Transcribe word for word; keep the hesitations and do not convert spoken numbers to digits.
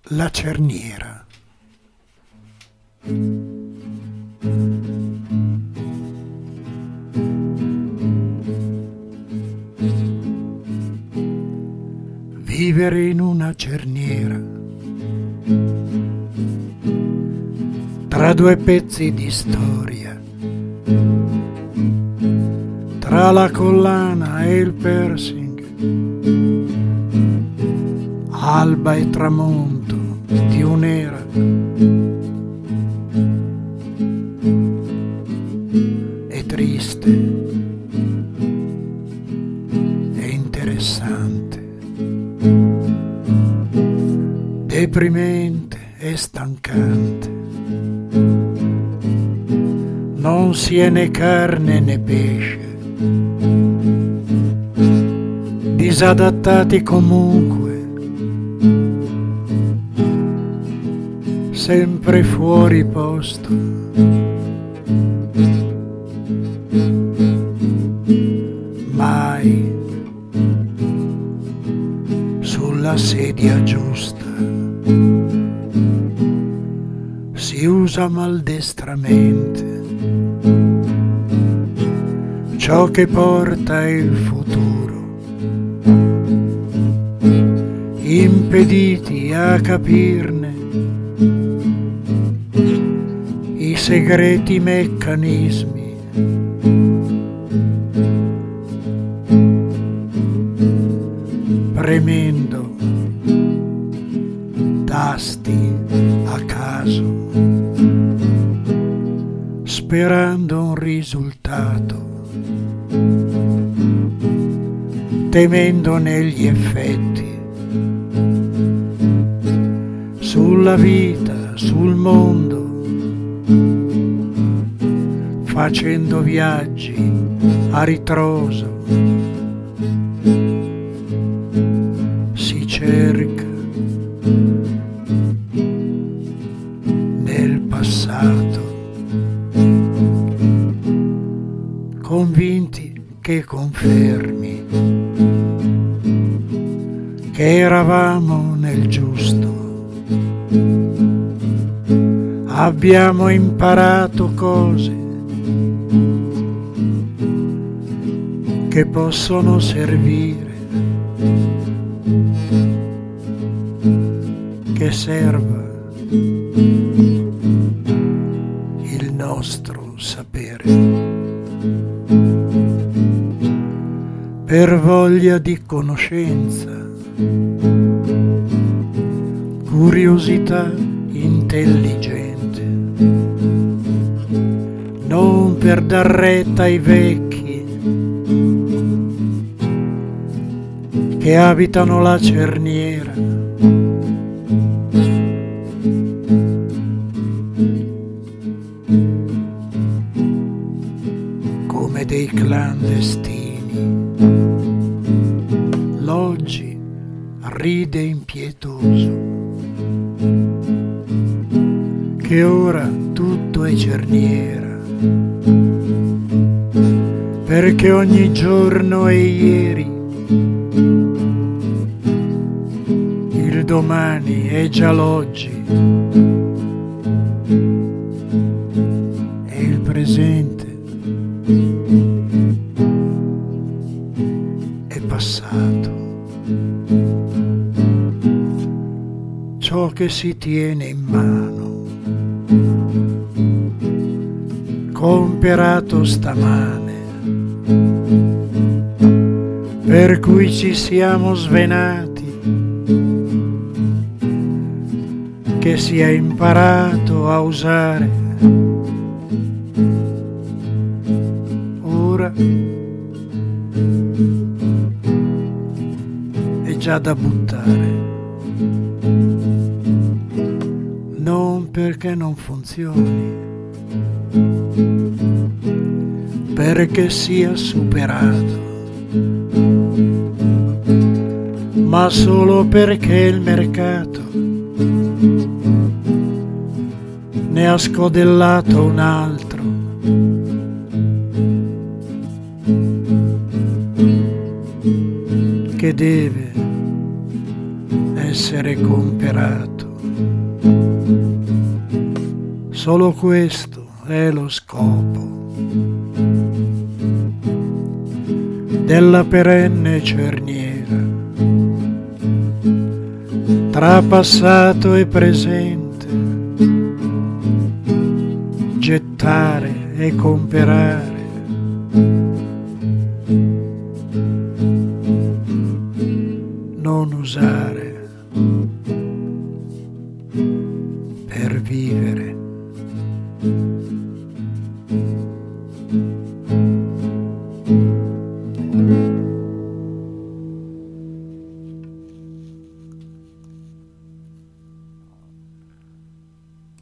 La cerniera. Vivere in una cerniera, tra due pezzi di storia, tra la collana e il piercing, alba e tramonto di un'era, è triste e interessante, deprimente e stancante. Non si è né carne né pesce, disadattati comunque, sempre fuori posto. Mai sulla sedia giusta. Si usa maldestramente ciò che porta il futuro, impediti a capirne i segreti meccanismi. Premendo tasti a caso, sperando un risultato, temendo negli effetti, sulla vita, sul mondo, facendo viaggi a ritroso. Si cerca nel passato, convinti che confermi che eravamo nel giusto. Abbiamo imparato cose che possono servire, che serva il nostro sapere. Per voglia di conoscenza, curiosità intelligente, non per dar retta ai vecchi che abitano la cerniera. Come dei clandestini, l'oggi ride impietoso, che ora tutto è cerniera, perché ogni giorno è ieri, il domani è già l'oggi e il presente è passato. Ciò che si tiene in mano, comperato stamane, per cui ci siamo svenati, che si è imparato a usare, ora è già da buttare. Non perché non funzioni, perché sia superato, ma solo perché il mercato ne ha scodellato un altro. Che deve essere comperato. Solo questo è lo scopo della perenne cerniera tra passato e presente, gettare e comperare, non usare per vivere.